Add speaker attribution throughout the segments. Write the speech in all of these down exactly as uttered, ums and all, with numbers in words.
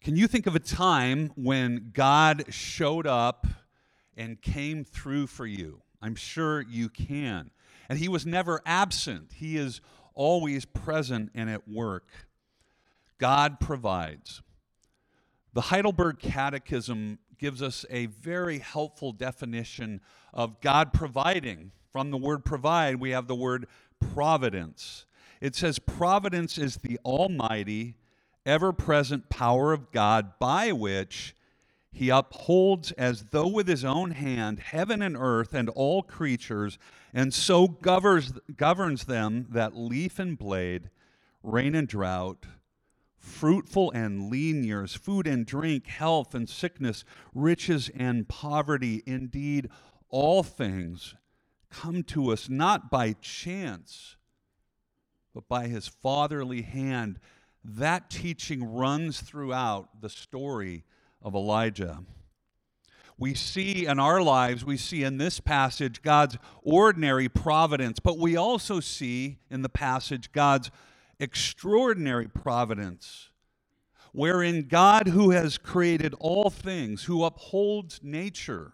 Speaker 1: Can you think of a time when God showed up and came through for you? I'm sure you can. And he was never absent. He is always present and at work. God provides. The Heidelberg Catechism gives us a very helpful definition of God providing. From the word provide, we have the word providence. It says, providence is the almighty, ever-present power of God by which he upholds as though with his own hand heaven and earth and all creatures, and so governs, governs them that leaf and blade, rain and drought, fruitful and lean years, food and drink, health and sickness, riches and poverty. Indeed, all things come to us not by chance, but by his fatherly hand. That teaching runs throughout the story of Elijah. We see in our lives, we see in this passage God's ordinary providence, but we also see in the passage God's extraordinary providence, wherein God, who has created all things, who upholds nature,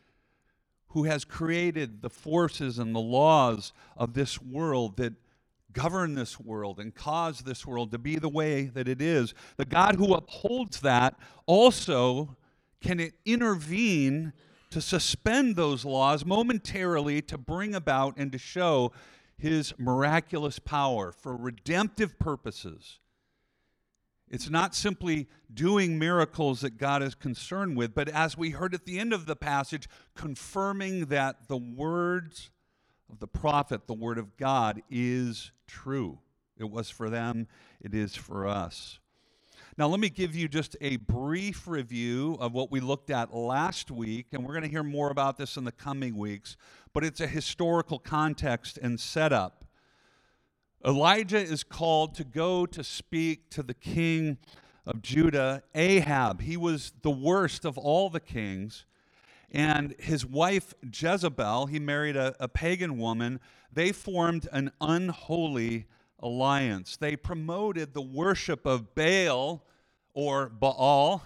Speaker 1: who has created the forces and the laws of this world that govern this world and cause this world to be the way that it is, the God who upholds that also can intervene to suspend those laws momentarily to bring about and to show his miraculous power for redemptive purposes. It's not simply doing miracles that God is concerned with, but as we heard at the end of the passage, confirming that the words of the prophet, the word of God, is true. It was for them, it is for us. Now, let me give you just a brief review of what we looked at last week, and we're going to hear more about this in the coming weeks, but it's a historical context and setup. Elijah is called to go to speak to the king of Judah, Ahab. He was the worst of all the kings. And his wife, Jezebel, he married a, a pagan woman. They formed an unholy alliance. They promoted the worship of Baal or Baal.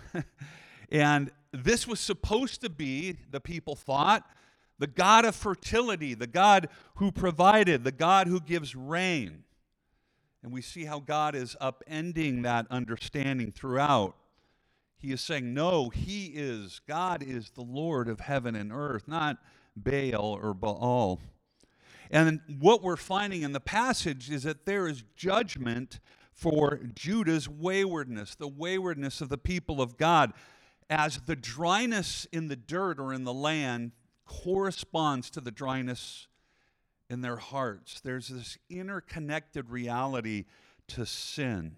Speaker 1: And this was supposed to be, the people thought, the God of fertility, the God who provided, the God who gives rain. And we see how God is upending that understanding throughout. He is saying, no, he is, God is the Lord of heaven and earth, not Baal or Baal. And what we're finding in the passage is that there is judgment for Judah's waywardness, the waywardness of the people of God, as the dryness in the dirt or in the land corresponds to the dryness in their hearts. There's this interconnected reality to sin.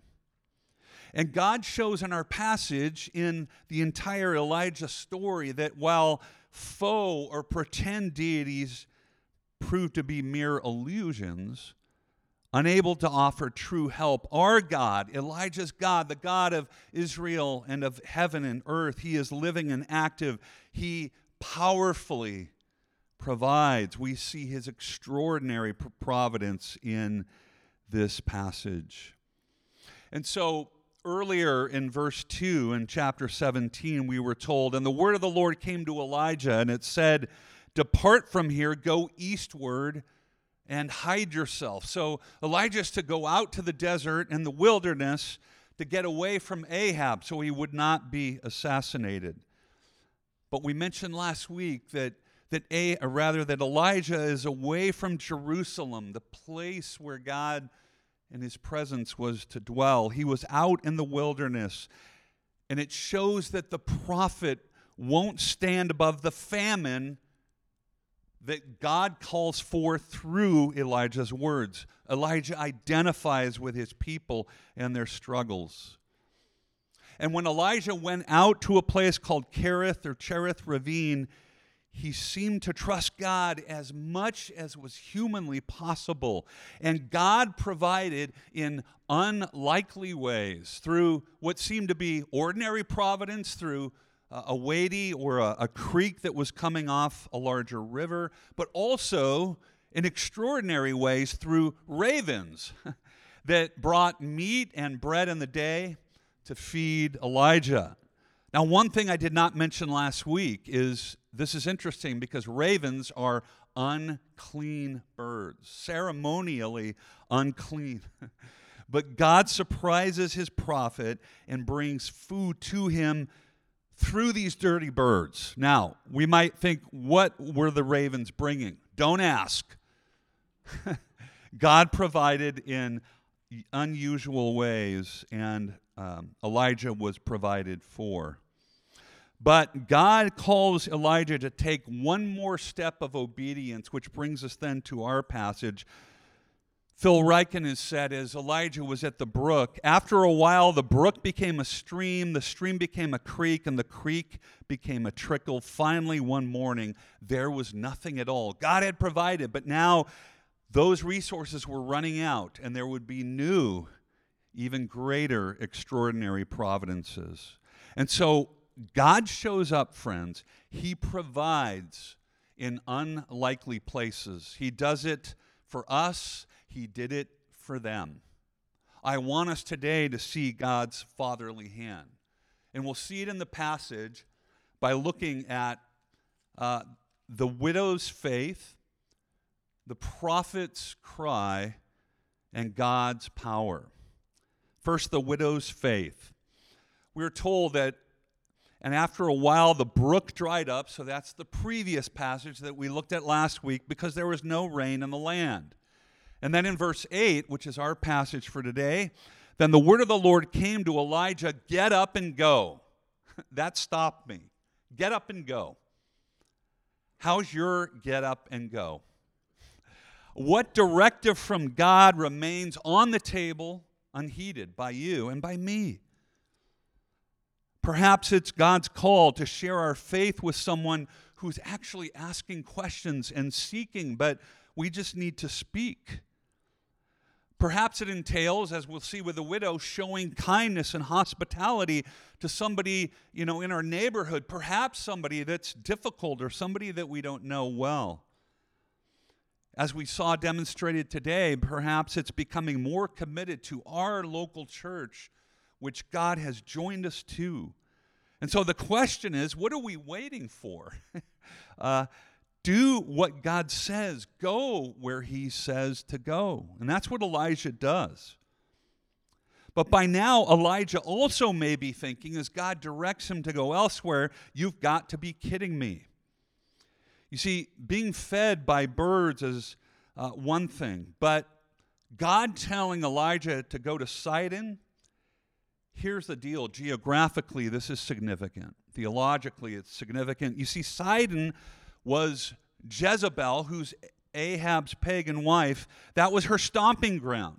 Speaker 1: And God shows in our passage, in the entire Elijah story, that while faux or pretend deities prove to be mere illusions, unable to offer true help, our God, Elijah's God, the God of Israel and of heaven and earth, he is living and active. He powerfully provides. We see his extraordinary providence in this passage. And so, earlier in verse two in chapter seventeen, we were told, and the word of the Lord came to Elijah, and it said, depart from here, go eastward, and hide yourself. So Elijah is to go out to the desert and the wilderness to get away from Ahab so he would not be assassinated. But we mentioned last week that that A, or rather that Elijah is away from Jerusalem, the place where God and his presence was to dwell. He was out in the wilderness, and it shows that the prophet won't stand above the famine that God calls for through Elijah's words. Elijah identifies with his people and their struggles. And when Elijah went out to a place called Kerith or Cherith Ravine, he seemed to trust God as much as was humanly possible. And God provided in unlikely ways through what seemed to be ordinary providence, through a wadey or a, a creek that was coming off a larger river, but also in extraordinary ways through ravens that brought meat and bread in the day, to feed Elijah. Now, one thing I did not mention last week is, this is interesting because ravens are unclean birds, ceremonially unclean. But God surprises his prophet and brings food to him through these dirty birds. Now, we might think, what were the ravens bringing? Don't ask. God provided in unusual ways, and um, Elijah was provided for. But God calls Elijah to take one more step of obedience, which brings us then to our passage. Phil Ryken has said, as Elijah was at the brook, after a while the brook became a stream, the stream became a creek, and the creek became a trickle. Finally, one morning, there was nothing at all. God had provided, but now those resources were running out, and there would be new, even greater, extraordinary providences. And so God shows up, friends. He provides in unlikely places. He does it for us. He did it for them. I want us today to see God's fatherly hand. And we'll see it in the passage by looking at uh, the widow's faith, the prophet's cry, and God's power. First, the widow's faith. We're told that, and after a while, the brook dried up. So that's the previous passage that we looked at last week, because there was no rain in the land. And then in verse eight, which is our passage for today, then the word of the Lord came to Elijah, get up and go. That stopped me. Get up and go. How's your get up and go? What directive from God remains on the table unheeded by you and by me? Perhaps it's God's call to share our faith with someone who's actually asking questions and seeking, but we just need to speak. Perhaps it entails, as we'll see with the widow, showing kindness and hospitality to somebody, you know, in our neighborhood, perhaps somebody that's difficult or somebody that we don't know well. As we saw demonstrated today, perhaps it's becoming more committed to our local church, which God has joined us to. And so the question is, what are we waiting for? uh, do what God says. Go where he says to go. And that's what Elijah does. But by now, Elijah also may be thinking, as God directs him to go elsewhere, you've got to be kidding me. You see, being fed by birds is uh, one thing, but God telling Elijah to go to Sidon, here's the deal. Geographically, this is significant. Theologically, it's significant. You see, Sidon was Jezebel, who's Ahab's pagan wife. That was her stomping ground.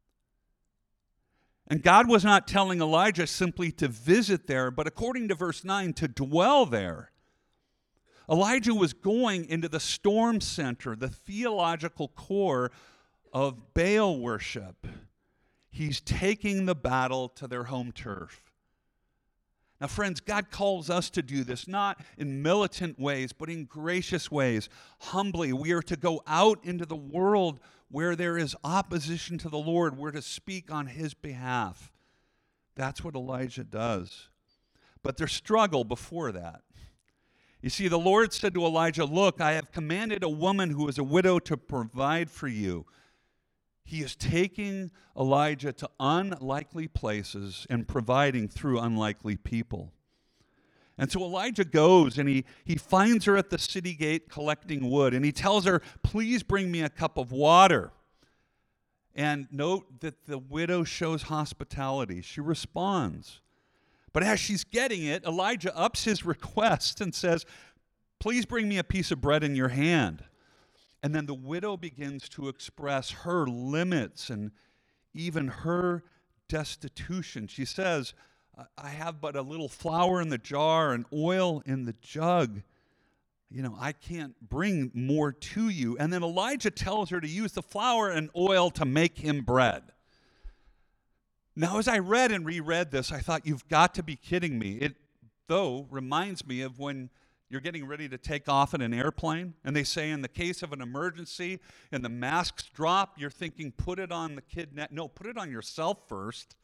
Speaker 1: And God was not telling Elijah simply to visit there, but according to verse nine, to dwell there. Elijah was going into the storm center, the theological core of Baal worship. He's taking the battle to their home turf. Now, friends, God calls us to do this, not in militant ways, but in gracious ways. Humbly, we are to go out into the world where there is opposition to the Lord. We're to speak on his behalf. That's what Elijah does. But there's struggle before that. You see, the Lord said to Elijah, look, I have commanded a woman who is a widow to provide for you. He is taking Elijah to unlikely places and providing through unlikely people. And so Elijah goes and he, he finds her at the city gate collecting wood. And he tells her, please bring me a cup of water. And note that the widow shows hospitality. She responds. But as she's getting it, Elijah ups his request and says, please bring me a piece of bread in your hand. And then the widow begins to express her limits and even her destitution. She says, I have but a little flour in the jar and oil in the jug. You know, I can't bring more to you. And then Elijah tells her to use the flour and oil to make him bread. Now, as I read and reread this, I thought, you've got to be kidding me. It, though, reminds me of when you're getting ready to take off in an airplane, and they say in the case of an emergency and the masks drop, you're thinking, put it on the kid. Ne- no, put it on yourself first,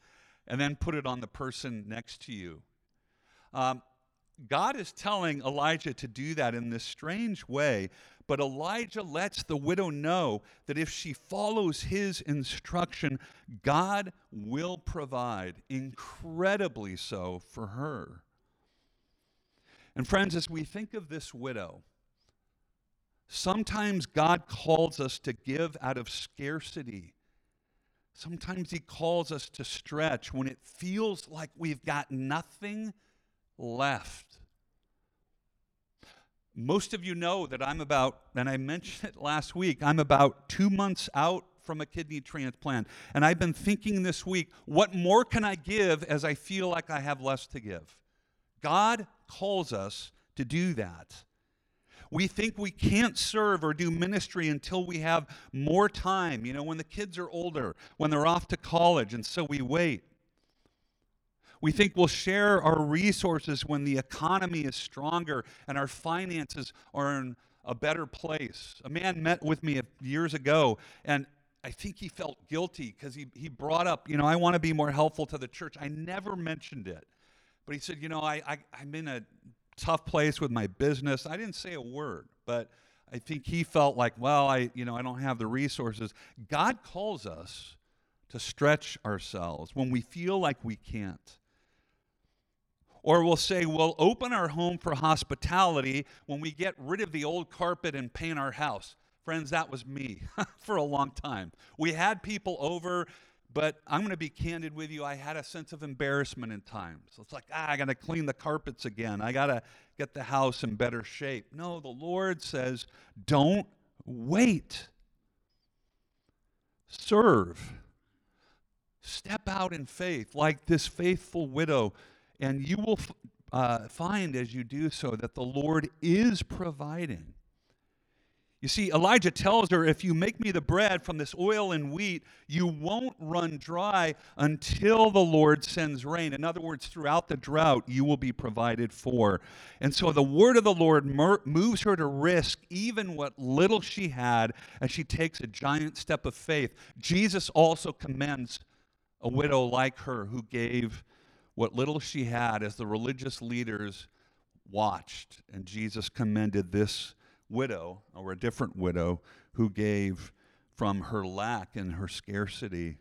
Speaker 1: and then put it on the person next to you. Um, God is telling Elijah to do that in this strange way, but Elijah lets the widow know that if she follows his instruction, God will provide, incredibly so, for her. And friends, as we think of this widow, sometimes God calls us to give out of scarcity. Sometimes he calls us to stretch when it feels like we've got nothing left. Most of you know that I'm about, and I mentioned it last week, I'm about two months out from a kidney transplant. And I've been thinking this week, what more can I give as I feel like I have less to give? God calls us to do that. We think we can't serve or do ministry until we have more time, you know, when the kids are older, when they're off to college, and so we wait. We think we'll share our resources when the economy is stronger and our finances are in a better place. A man met with me years ago, and I think he felt guilty because he, he brought up, you know, I want to be more helpful to the church. I never mentioned it. But he said, you know, I, I, I'm in a tough place with my business. I didn't say a word, but I think he felt like, well, I, you know, I don't have the resources. God calls us to stretch ourselves when we feel like we can't. Or we'll say, we'll open our home for hospitality when we get rid of the old carpet and paint our house. Friends, that was me for a long time. We had people over, but I'm going to be candid with you. I had a sense of embarrassment in times. It's like, ah, I got to clean the carpets again. I got to get the house in better shape. No, the Lord says, don't wait. Serve. Step out in faith like this faithful widow. And you will uh, find as you do so that the Lord is providing. You see, Elijah tells her, if you make me the bread from this oil and wheat, you won't run dry until the Lord sends rain. In other words, throughout the drought, you will be provided for. And so the word of the Lord mer- moves her to risk even what little she had as she takes a giant step of faith. Jesus also commends a widow like her who gave what little she had as the religious leaders watched. And Jesus commended this widow, or a different widow, who gave from her lack and her scarcity.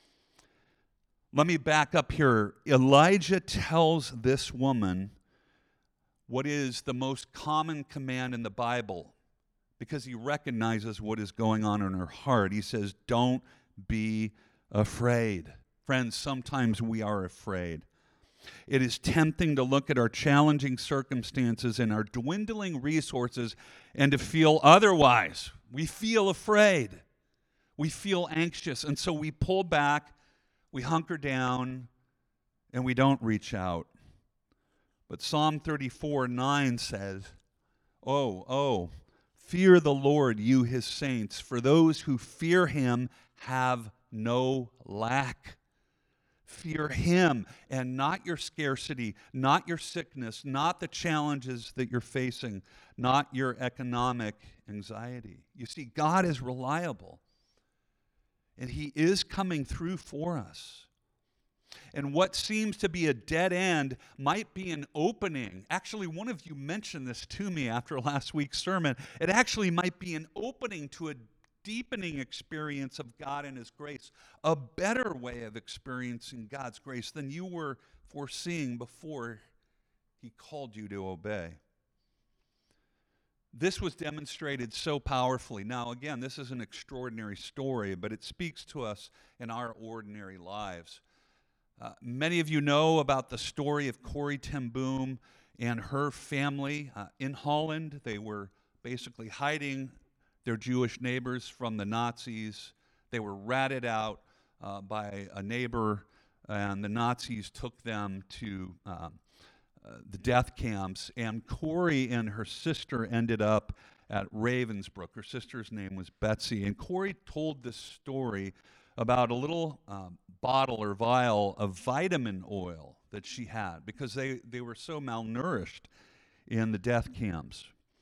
Speaker 1: Let me back up here. Elijah tells this woman what is the most common command in the Bible because he recognizes what is going on in her heart. He says, don't be afraid. Friends, sometimes we are afraid. It is tempting to look at our challenging circumstances and our dwindling resources and to feel otherwise. We feel afraid. We feel anxious, and so we pull back, we hunker down, and we don't reach out. But Psalm thirty-four nine says, Oh, oh, fear the Lord, you his saints, for those who fear him have no lack. Fear him and not your scarcity, not your sickness, not the challenges that you're facing, not your economic anxiety. You see, God is reliable, and he is coming through for us. And what seems to be a dead end might be an opening. Actually, one of you mentioned this to me after last week's sermon. It actually might be an opening to a deepening experience of God and his grace, a better way of experiencing God's grace than you were foreseeing before he called you to obey. This was demonstrated so powerfully. Now, again, this is an extraordinary story, but it speaks to us in our ordinary lives. Uh, many of you know about the story of Corrie ten Boom and her family uh, in Holland. They were basically hiding their Jewish neighbors from the Nazis. They were ratted out uh, by a neighbor, and the Nazis took them to um, uh, the death camps. And Corrie and her sister ended up at Ravensbrück. Her sister's name was Betsy. And Corrie told this story about a little um, bottle or vial of vitamin oil that she had because they, they were so malnourished in the death camps.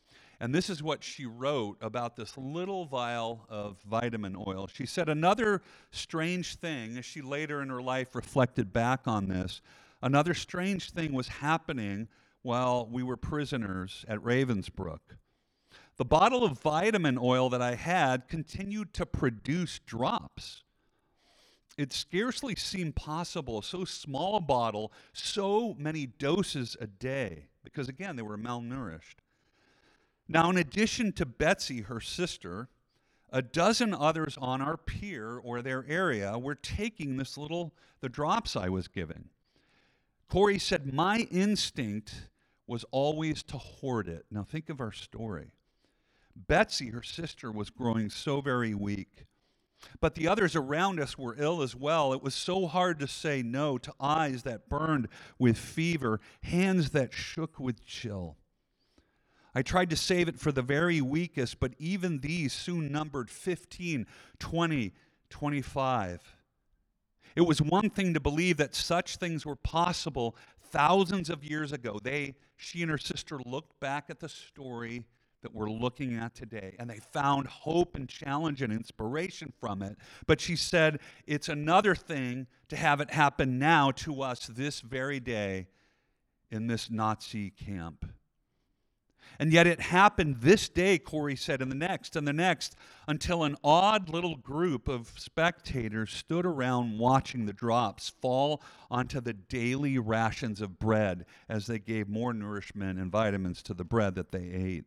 Speaker 1: And this is what she wrote about this little vial of vitamin oil. She said, another strange thing, as she later in her life reflected back on this, another strange thing was happening while we were prisoners at Ravensbrück. The bottle of vitamin oil that I had continued to produce drops. It scarcely seemed possible, so small a bottle, so many doses a day, because again, they were malnourished. Now, in addition to Betsy, her sister, a dozen others on our pier or their area were taking this little, the drops I was giving. Corey said, my instinct was always to hoard it. Now, think of our story. Betsy, her sister, was growing so very weak. But the others around us were ill as well. It was so hard to say no to eyes that burned with fever, hands that shook with chill. I tried to save it for the very weakest, but even these soon numbered fifteen, twenty, twenty-five. It was one thing to believe that such things were possible thousands of years ago. They, she and her sister looked back at the story that we're looking at today, and they found hope and challenge and inspiration from it. But she said, it's another thing to have it happen now to us this very day in this Nazi camp. And yet it happened this day, Corey said, and the next, and the next, until an odd little group of spectators stood around watching the drops fall onto the daily rations of bread as they gave more nourishment and vitamins to the bread that they ate.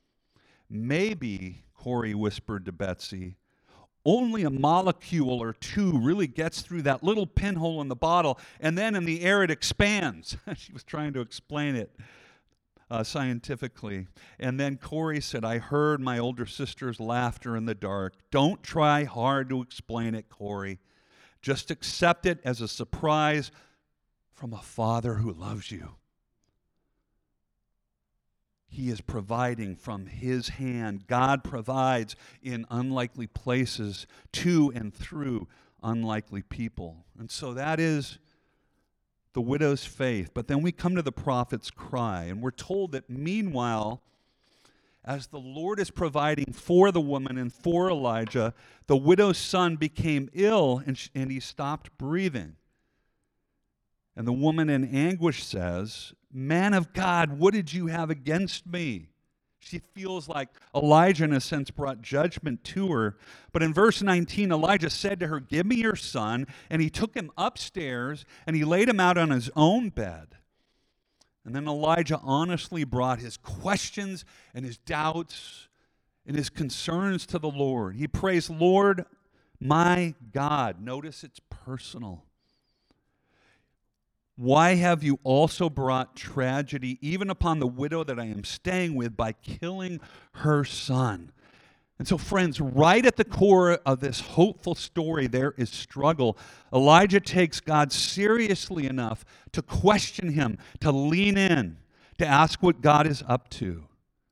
Speaker 1: Maybe, Corey whispered to Betsy, only a molecule or two really gets through that little pinhole in the bottle, and then in the air it expands. She was trying to explain it uh, scientifically. And then Corey said, I heard my older sister's laughter in the dark. Don't try hard to explain it, Corey. Just accept it as a surprise from a Father who loves you. He is providing from His hand. God provides in unlikely places to and through unlikely people. And so that is the widow's faith. But then we come to the prophet's cry, and we're told that meanwhile, as the Lord is providing for the woman and for Elijah, the widow's son became ill and, sh- and he stopped breathing. And the woman in anguish says, man of God, what did you have against me? She feels like Elijah, in a sense, brought judgment to her. But in verse nineteen, Elijah said to her, give me your son. And he took him upstairs, and he laid him out on his own bed. And then Elijah honestly brought his questions and his doubts and his concerns to the Lord. He prays, Lord, my God. Notice it's personal. Why have you also brought tragedy even upon the widow that I am staying with by killing her son? And so, friends, right at the core of this hopeful story, there is struggle. Elijah takes God seriously enough to question him, to lean in, to ask what God is up to.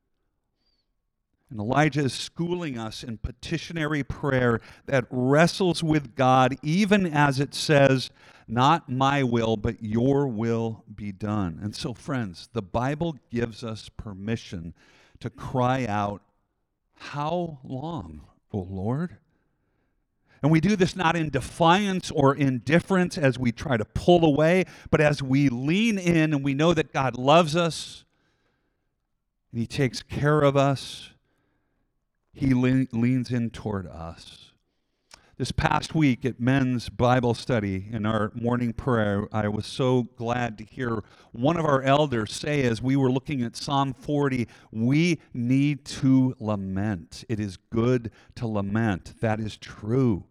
Speaker 1: And Elijah is schooling us in petitionary prayer that wrestles with God, even as it says, not my will, but your will be done. And so, friends, the Bible gives us permission to cry out, how long, O Lord? And we do this not in defiance or indifference as we try to pull away, but as we lean in and we know that God loves us and He takes care of us. He le- leans in toward us. This past week at men's Bible study in our morning prayer, I was so glad to hear one of our elders say, as we were looking at Psalm forty, we need to lament. It is good to lament. That is true.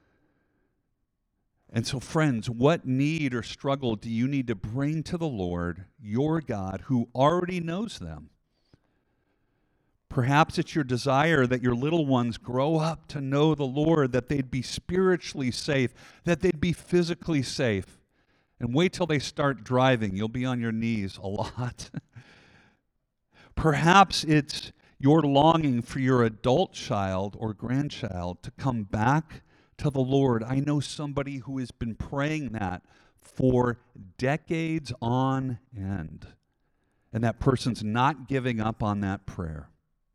Speaker 1: And so, friends, what need or struggle do you need to bring to the Lord, your God, who already knows them? Perhaps it's your desire that your little ones grow up to know the Lord, that they'd be spiritually safe, that they'd be physically safe. And wait till they start driving. You'll be on your knees a lot. Perhaps it's your longing for your adult child or grandchild to come back to the Lord. I know somebody who has been praying that for decades on end, and that person's not giving up on that prayer.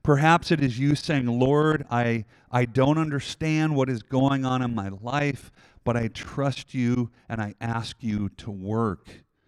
Speaker 1: Perhaps it is you saying, Lord, I, I don't understand what is going on in my life, but I trust you and I ask you to work.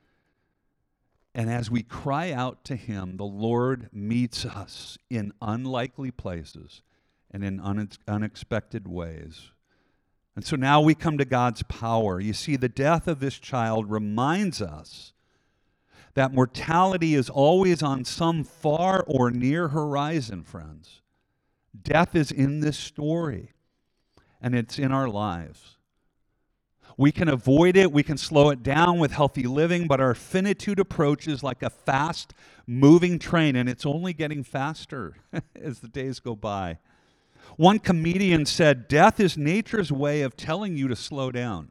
Speaker 1: And as we cry out to him, the Lord meets us in unlikely places and in une- unexpected ways. And so now we come to God's power. You see, the death of this child reminds us that mortality is always on some far or near horizon, friends. Death is in this story, and it's in our lives. We can avoid it, we can slow it down with healthy living, but our finitude approaches like a fast-moving train, and it's only getting faster as the days go by. One comedian said, death is nature's way of telling you to slow down.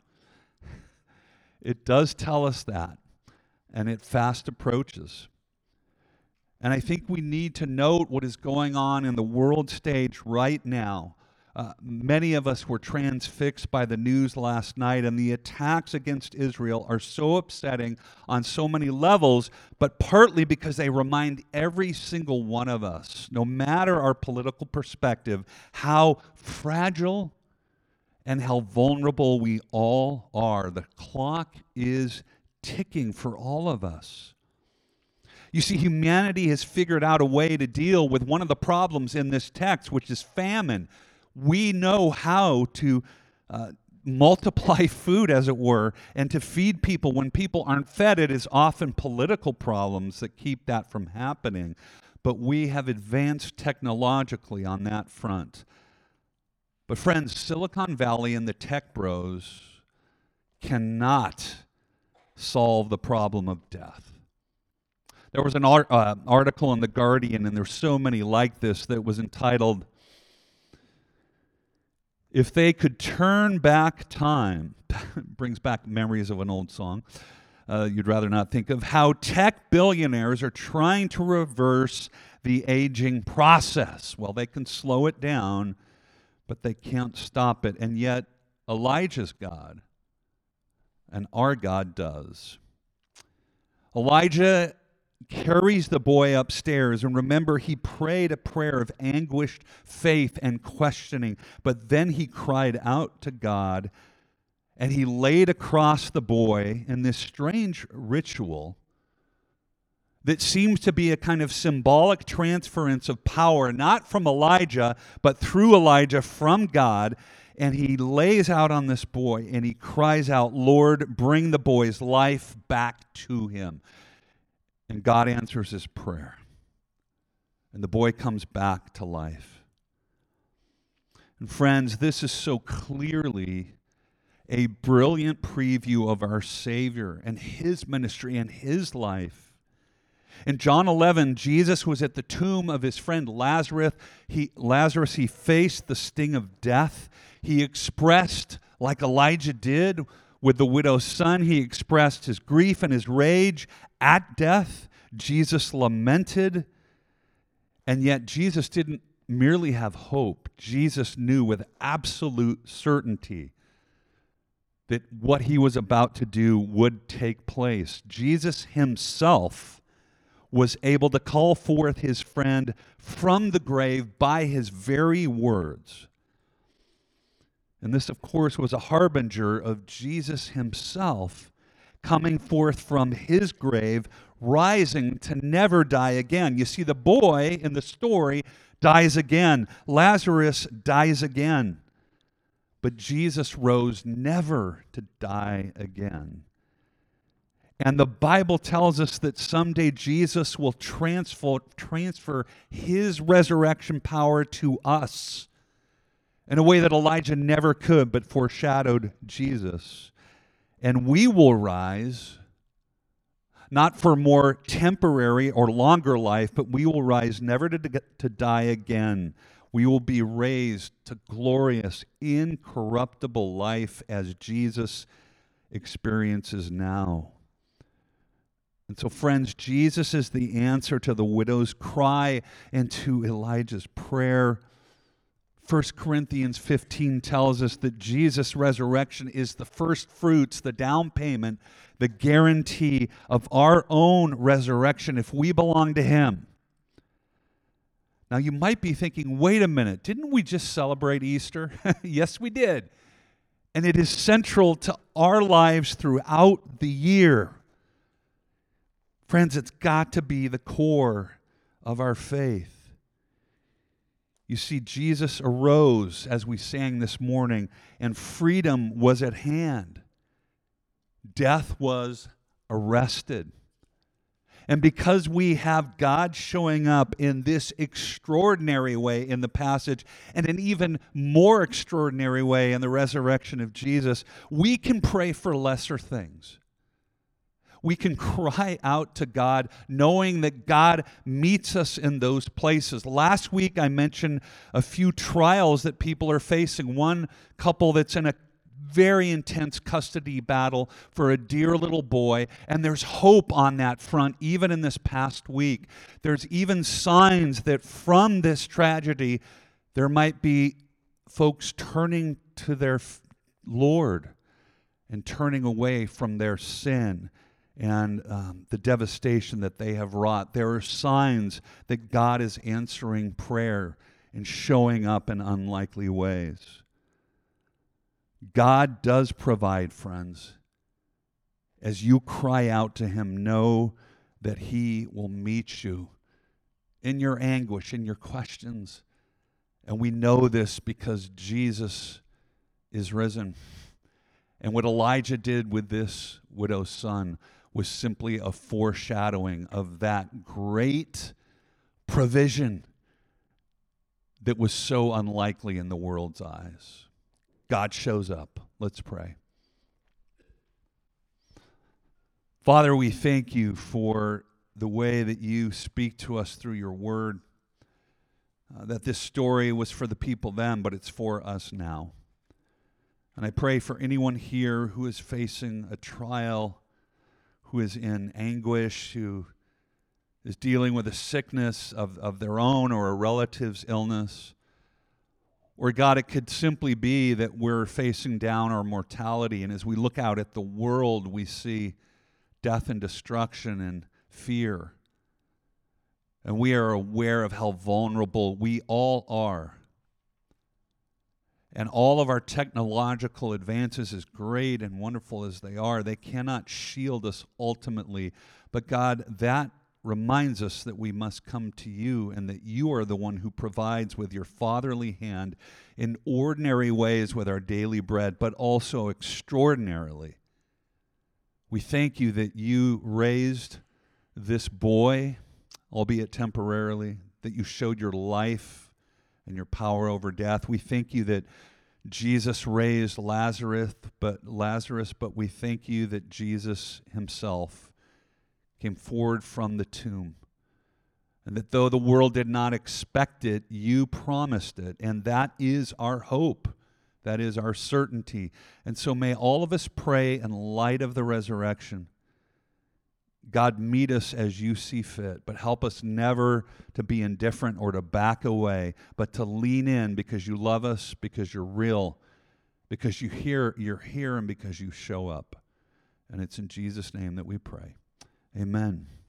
Speaker 1: It does tell us that, and it fast approaches. And I think we need to note what is going on in the world stage right now. Uh, many of us were transfixed by the news last night, and the attacks against Israel are so upsetting on so many levels, but partly because they remind every single one of us, no matter our political perspective, how fragile and how vulnerable we all are. The clock is ticking for all of us. You see, humanity has figured out a way to deal with one of the problems in this text, which is famine. We know how to uh, multiply food, as it were, and to feed people. When people aren't fed, it is often political problems that keep that from happening. But we have advanced technologically on that front. But friends, Silicon Valley and the tech bros cannot solve the problem of death. There was an art, uh, article in The Guardian, and there's so many like this, that was entitled, "If They Could Turn Back Time," brings back memories of an old song uh, you'd rather not think of, how tech billionaires are trying to reverse the aging process. Well, they can slow it down, but they can't stop it. And yet, Elijah's God and our God does. Elijah carries the boy upstairs, and remember, he prayed a prayer of anguished faith and questioning, but then he cried out to God, and he laid across the boy in this strange ritual that seems to be a kind of symbolic transference of power, not from Elijah, but through Elijah from God. And he lays out on this boy, and he cries out, Lord, bring the boy's life back to him. And God answers his prayer. And the boy comes back to life. And friends, this is so clearly a brilliant preview of our Savior and his ministry and his life. In John eleven, Jesus was at the tomb of his friend Lazarus. He, Lazarus, he faced the sting of death. He expressed, like Elijah did with the widow's son, he expressed his grief and his rage at death. Jesus lamented, and yet Jesus didn't merely have hope. Jesus knew with absolute certainty that what he was about to do would take place. Jesus himself was able to call forth his friend from the grave by his very words. And this, of course, was a harbinger of Jesus himself coming forth from his grave, rising to never die again. You see, the boy in the story dies again. Lazarus dies again. But Jesus rose never to die again. And the Bible tells us that someday Jesus will transfer, transfer his resurrection power to us in a way that Elijah never could, but foreshadowed Jesus. And we will rise, not for more temporary or longer life, but we will rise never to, to die again. We will be raised to glorious, incorruptible life as Jesus experiences now. And so, friends, Jesus is the answer to the widow's cry and to Elijah's prayer. First Corinthians fifteen tells us that Jesus' resurrection is the first fruits, the down payment, the guarantee of our own resurrection if we belong to him. Now, you might be thinking, wait a minute, didn't we just celebrate Easter? Yes, we did. And it is central to our lives throughout the year. Friends, it's got to be the core of our faith. You see, Jesus arose, as we sang this morning, and freedom was at hand. Death was arrested. And because we have God showing up in this extraordinary way in the passage, and an even more extraordinary way in the resurrection of Jesus, we can pray for lesser things. We can cry out to God knowing that God meets us in those places. Last week I mentioned a few trials that people are facing. One couple that's in a very intense custody battle for a dear little boy, and there's hope on that front even in this past week. There's even signs that from this tragedy there might be folks turning to their Lord and turning away from their sin and um, the devastation that they have wrought. There are signs that God is answering prayer and showing up in unlikely ways. God does provide, friends. As you cry out to Him, know that He will meet you in your anguish, in your questions. And we know this because Jesus is risen. And what Elijah did with this widow's son was simply a foreshadowing of that great provision that was so unlikely in the world's eyes. God shows up. Let's pray. Father, we thank you for the way that you speak to us through your word, uh, that this story was for the people then, but it's for us now. And I pray for anyone here who is facing a trial, who is in anguish, who is dealing with a sickness of, of their own or a relative's illness. Or God, it could simply be that we're facing down our mortality, and as we look out at the world, we see death and destruction and fear. And we are aware of how vulnerable we all are. And all of our technological advances, as great and wonderful as they are, they cannot shield us ultimately. But God, that reminds us that we must come to you and that you are the one who provides with your fatherly hand in ordinary ways with our daily bread, but also extraordinarily. We thank you that you raised this boy, albeit temporarily, that you showed your life and your power over death. We thank you that Jesus raised Lazarus, but Lazarus, but we thank you that Jesus himself came forward from the tomb. And that though the world did not expect it, you promised it. And that is our hope. That is our certainty. And so may all of us pray in light of the resurrection. God, meet us as you see fit, but help us never to be indifferent or to back away, but to lean in because you love us, because you're real, because you hear, you're here, and because you show up. And it's in Jesus' name that we pray. Amen.